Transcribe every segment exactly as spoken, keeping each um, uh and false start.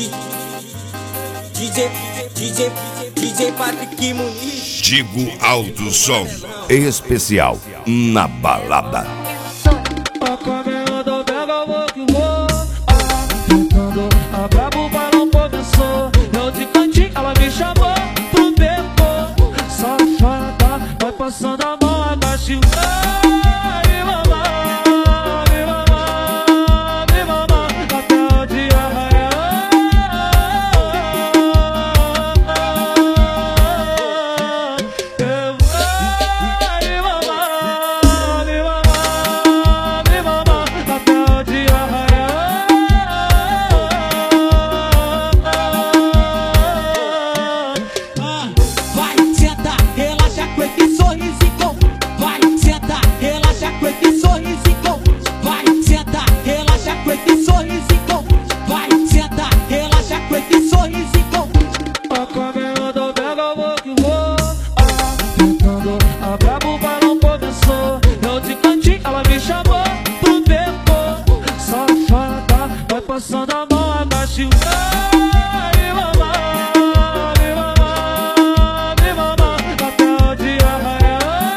DJ, DJ, DJ Patrick Muniz. Tigo Alto Som especial na balada. A caminhada pega, vou que vou. Tentando a brabo, o balão começou. Eu de cantinho, ela me chamou pro beco. Safada, vai passando a mão, agacha e vai mamar, me mamar, me mamar, até o dia raiar. Eu vou me mamar, me mamar, me mamar, até o dia raiar. Vai sentar, relaxa com esse sorrisinho. Vai sentar, relaxa com esse sorrisinho. Vai sentar, relaxa com esse sorrisinho. Vai sentar, relaxa com esse sorrisinho. A caminhada pega, vou que vou. Tentando a brabo, o balão começou. Eu de cantinho, ela me chamou pro beco. Safada, vai passando a mão, agacha e vai me mamar, me mamar, me mamar, até o dia raiar.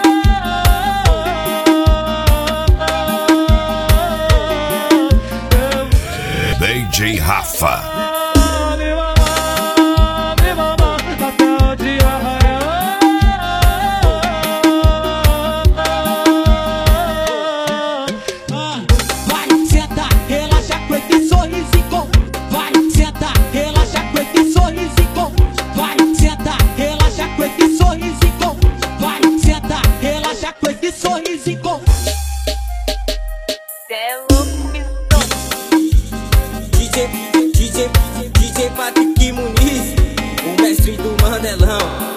D J Rafa. Me mamar, me mamar, até o dia raiar. Vai sentar, relaxa com esse sorrisinho. Vai sentar, relaxa com esse sorrisinho. Vai sentar, relaxa com esse sorrisinho. Vai sentar, relaxa com esse sorrisinho. Cê é louco, biscoito. DJ, DJ, DJ Patrick Muniz, o mestre do Mandelão.